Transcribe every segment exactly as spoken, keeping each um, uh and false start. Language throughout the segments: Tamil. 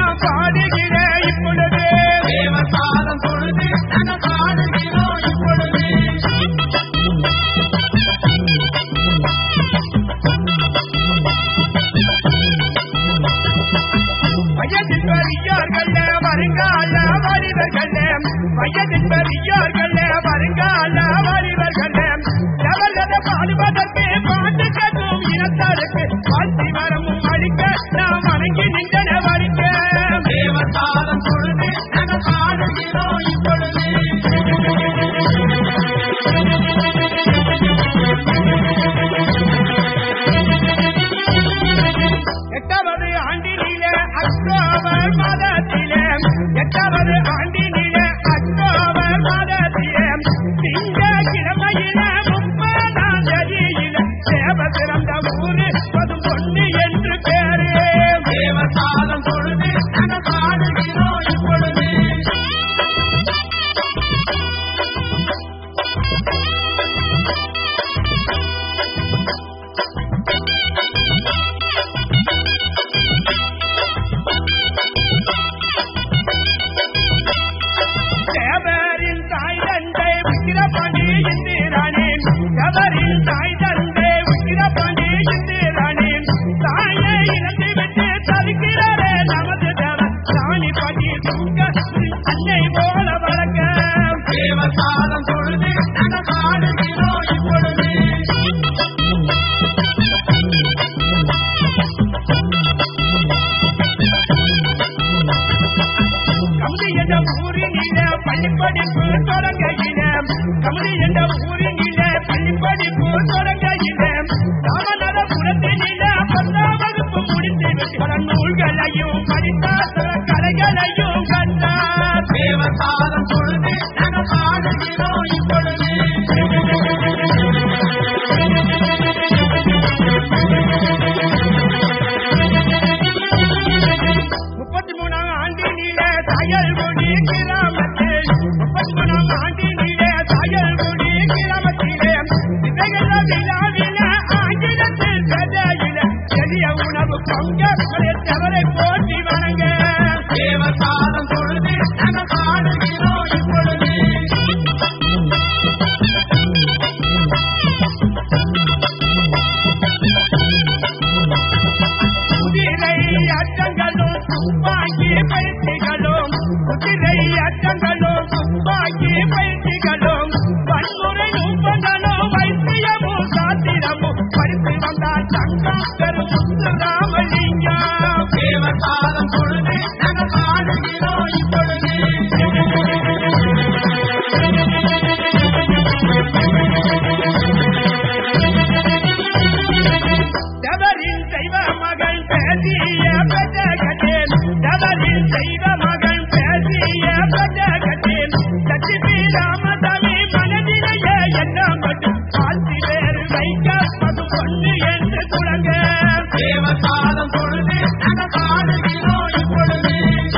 நான் பாடுகிறேன் இப்பொழுது தேவசாலம் தொழுது நாங்கள் பாடுகிறோம் இப்பொழுது வயதில் பெரியோர்கள் வருங்கால வரிவர்கள் வயதில் பெரியோர்கள் வருங்கால வரிவர்கள் எவர்கள பாடுவதற்கு பாட்டு கேட்கும் இனத்தாருக்கு வாழ்த்தி வரமும் அளிக்க நாம் வணங்கி நின்றன வருக தேவசாலம் பொழுது நாங்கள் பாடுகிறோம் இப்பொழுது எட்டாவது ஆண்டினிலே அக்டோபர் மாதத்திலே எட்டாவது ஆண்டினிலே அக்டோபர் மாதத்திலே திங்க கிழமையில முப்பதாம் தேதியில தேவ சிறந்த ஊரு பதும் பொண்ணு என்று பேரு தேவசாலம் பொழுது நாங்கள் பாடுகிறோம் இப்பொழுது தேவரின் தாய் தந்தை விக்கிரபாண்டி இந்திராணி தேவரின் தாய் தந்தை விக்கிரபாண்டி இந்திராணி தாயை இழந்து விட்டு தவிக்கிறே நமது தேவ சாணி பாட்டி அன்னை போல வழக்க தேவசாலம் பொழுது நாங்கள் பாடுகிறோம் இப்பொழுது கமுதி என்ற ஊரினில பள்ளிப்படிப்பு தொடங்கையில கமுதி என்ற ஊரினில பள்ளிப்படிப்பு தொடங்கையில ராமநாதபுரத்தினில பத்தாம் வகுப்பு முடித்து பல நூல்களையும் படித்தார் கலைகளையும் கண்டார் தேவசாலம் பொழுது நாங்கள் பாடுகிறோம் இப்பொழுது முப்பத்தி மூணாம் ஆண்டினில தாயல்குடி கிராமத்தில் முப்பத்தி மூணாம் ஆண்டினிலே தாயல்குடி கிராமத்திலே இவைகள விழாவில ஆங்கிலத்தில் கதையில எளிய உணவு பங்க தவறை போட்டி வணங்க தேவசாலம் பொழுது நாங்கள் பாடுகிறோம் இப்பொழுது குதிரை அட்டங்களும் துப்பாக்கி பயிற்சிகளும் குதிரை அட்டங்களும் துப்பாக்கி பயிற்சிகளும் வன்முறை நுட்பங்களும் வைத்தியமும் சாத்திரமும் பறித்து வந்தால் சங்கம் பெரும் ராமலிங்கம் தேவசாலம் பொழுது நாங்கள் பாடுகிறோம் இப்பொழுது தேவரின் தெய்வ மகள் பேசிய பெற்றகத்தில் தேவரின் தெய்வ மகள் பேசிய பெற்றகத்தில் சச்சிபி ராமசாமி மனதிலேயே எண்ணம் கொண்டு வாழ்த்தி வேறு வைக்க பது பொண்ணு என்று துளங்க தேவசாலம் பொழுது நாங்கள் பாடுகிறோம் இப்பொழுது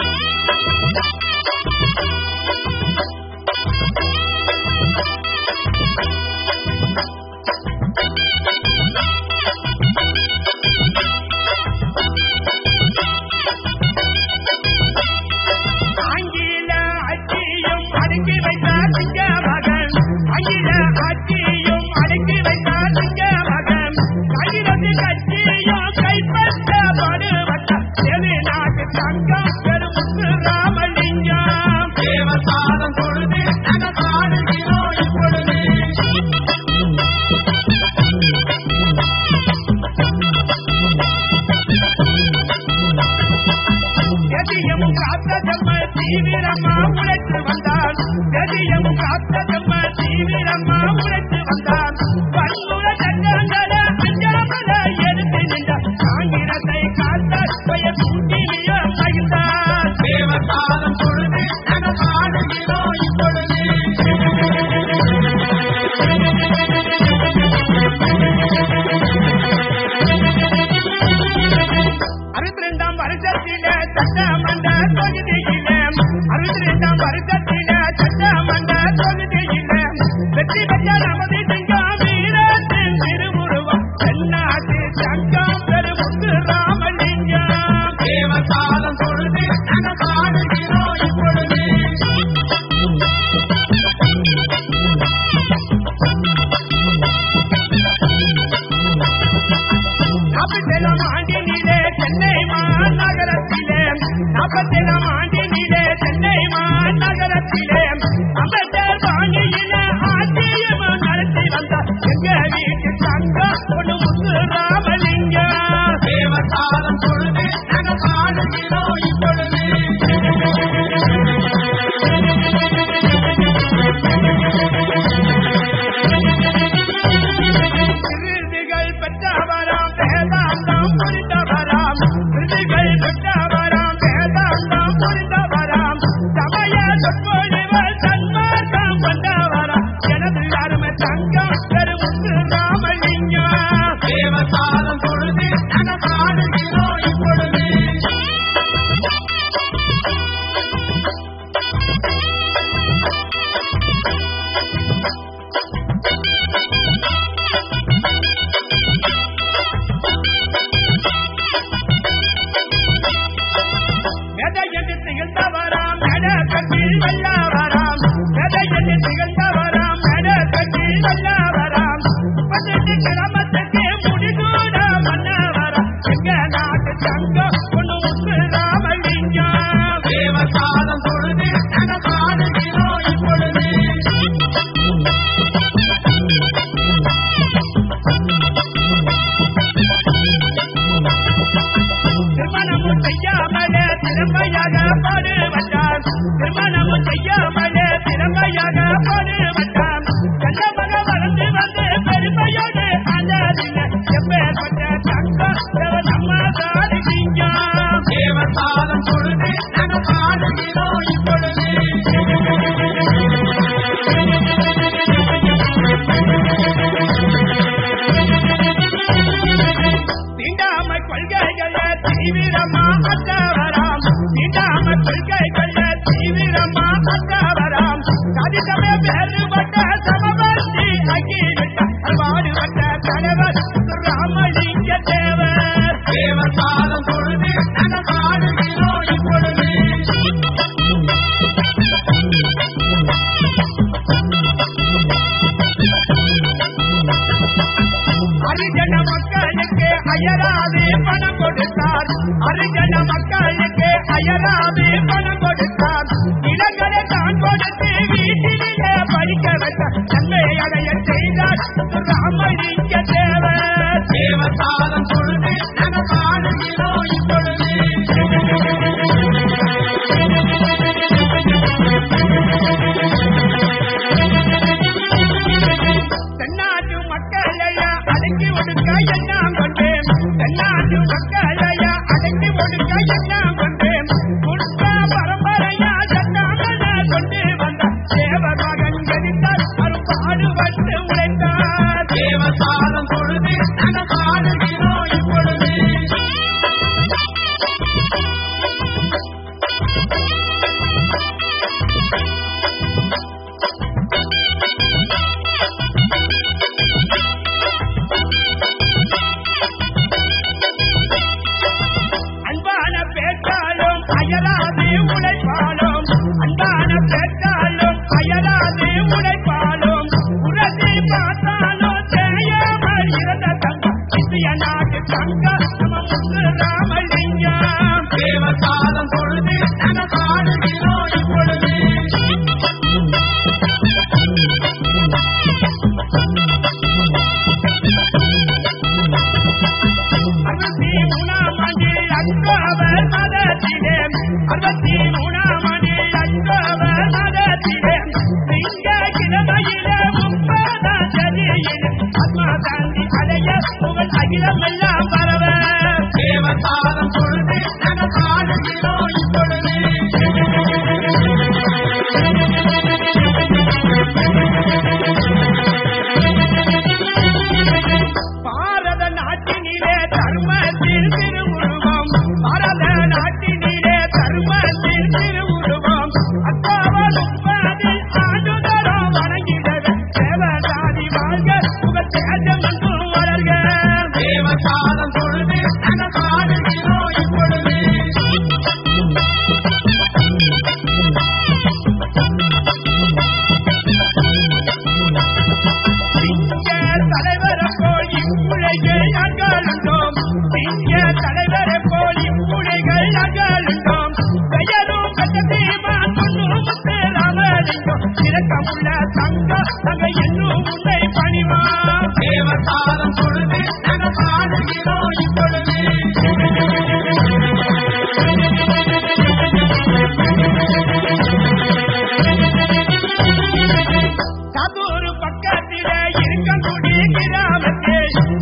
ஆங்கில ஆட்சியும் அடக்கி வைத்தார் சிங்க மகன் ஆங்கில ஆட்சியும் அடக்கி வைத்தார் சிங்க மகன் ஆங்கிலத்தின் கட்சியும் கைப்பற்ற பாடுபட்டார் எது நாட்டு சங்கம் பெரும் ராமலிங்கம் தேவசாலம் பொழுது நாங்கள் பாடுகிறோம் இப்பொழுது எதியும் காத்த ஜம்ம தீவிரமா உழைத்து வந்தார் எதியும் காத்த ஜம்ம தீவிரமா உழைத்து வந்தார் வன்முறை சட்டங்கள அஞ்சலமல எடுத்து நின்றார் ஆங்கிலத்தை காத்தார் பெயர் சூட்டிய மகிழ்ந்தார் தேவசாலம் பொழுது நாங்கள் பாடுகிறோம் இப்பொழுது அறுபத்தி ரெண்டாம் வருஷத்திலே சட்டமன்ற தொகுதியிலே அறுபத்தி ரெண்டாம் வருஷத்திலே சட்டமன்ற தொகுதியிலே வெற்றி பெற்ற நமது சிங்கம் வீரத்தின் திருவுருவம் தென்னாட்டு சங்கம் பெருமுத்து ராமலிங்கம் தேவசாலம் பொழுது நாற்பத்தேழாம் ஆண்டினிலே சென்னை மாநகரத்திலே அம்பேத்கர் பாணியில ஆட்சியம் நடத்தி வந்தார் எங்க வீட்டு தங்கம் பொண்ணு முத்து ராமலிங்கம். தேவசாரம் பொழுது நாங்கள் பாடுகிறோம் இப்பொழுது. விருதுகள் பெற்றவராம் வேதாந்தம் புரிந்தவராம் விருதுகள் பெற்றவராம் வேதாந்தம் புரிந்தவராம் சமய சொற்பொழிவர் சன்மார்க்கம் கொண்டவராம் எனது அருமை தங்கம் பெருமுத்து ராமலிங்கம். தேவசாரம் பொழுது நாங்கள் பாடுகிறோம் இப்பொழுது. மெதையென்று திகழ்ந்தவராம் மெடக்கட்டில் வல்லவராம் மெதையென்று திகழ்ந்தவராம் மெடக்கட்டில் வல்லவராம் பதினெட்டு கிராமத்துக்கு முடிசூட மன்னவராம் எங்க நாட்டு தங்கம் பொண்ணு முத்து ராமலிங்கம். தேவசாரம் பொழுது நாங்கள் பாடுகிறோம் இப்பொழுது. திருமணமும் செய்யாமலே திறமையாக பாடுவட்டார் திருமணமும் செய்யாமலே திறமையாக பாடுவட்டார் கண்ணமக வளர்ந்து வந்து பெருமையோடு அழகின எப்பேற்பட்ட தங்கம் நம்ம சாதிக்கும். தேவசாரம் பொழுது நாங்கள் பாடுகிறோம் இப்பொழுது. தீண்டாமை கொள்கைகளை தீவிரமா அற்றவராம் தீண்டாமை கொள்கைகளை தீவிரமா அற்றவராம் சாதித்தமே வேறுபட்ட சமபந்தி அகிவிட்ட பாடுபட்ட தலைவர் ராமலிங்க தேவர். தேவசாரம் பொழுது நாங்கள் பாடுகிறோம் இப்பொழுது. ஹரிஜன மக்களுக்கு அயராது பணம் கொடுத்தார் ஹரிஜன மக்களுக்கு அயராது பணம் கொடுத்தார் இடங்களை தான் கொடுத்து வீட்டிலே படிக்க வைத்தார் நன்மை அடைய செய்தார் ராமலிங்க தேவர். தேவசாரம் பொழுது நாங்கள் பாடுகிறோம் இப்பொழுது. தென்னாட்டு மக்களைய அடக்கி ஒடுக்க எண்ணம் கொண்டேன் தென்னாட்டு மக்களைய அடக்கி ஒடுக்க எண்ணம் கொண்டேன் குடும்ப பரம்பரையா சட்டாமன கொண்டு வந்த தேவர் மகன் எதிர்த்தார் அருப்பாடுபட்டு உழைத்தார். தேவசாரம் பொழுது நாங்கள் பாடுகிறோம் இப்பொழுது. அன்பான பேச்சாலும் அயராது உழைப்பாலும் அன்பான பேச்சாலும் அயராது உழைப்பாலும் உரசி பார்த்தாலும் தேயாமல் இருந்த தங்கம் இந்திய நாட்டு தங்கம் நம்ம முத்து ராமலிங்கம். தேவசாரம் பொழுது நாங்கள் பாடுகிறோம் இப்பொழுது. அறுபத்தி மூணாம் ஆண்டில் அக்டோபர் மாதத்திலே அறுபத்தி மூணாம் ஆண்டில் அக்டோபர் மாதத்திலே திங்க கிழமையிலே முப்பதாம் தேதியில் ஆத்மா காந்தி அடைய புகழ் அகிலம் எல்லாம் பரவ. தேவசாரம் பொழுது நாங்கள் பாடுகிறோம் இப்பொழுது. பாரத நாட்டினிலே தர்மத்தில் திருவுருவம் பாரத நாட்டினிலே தர்மத்தில்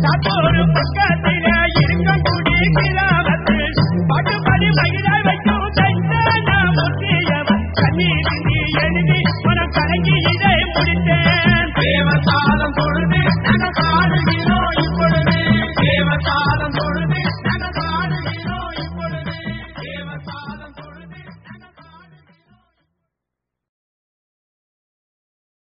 சாத்தூர் பக்கத்திலே இருக்கக்கூடிய கிராமத்தில் பாட்டுப்படி மகிழ வைக்கும் தஞ்சன முத்தியவன் கண்ணீர் எழுதி மனம் கலங்கி இதை முடித்தே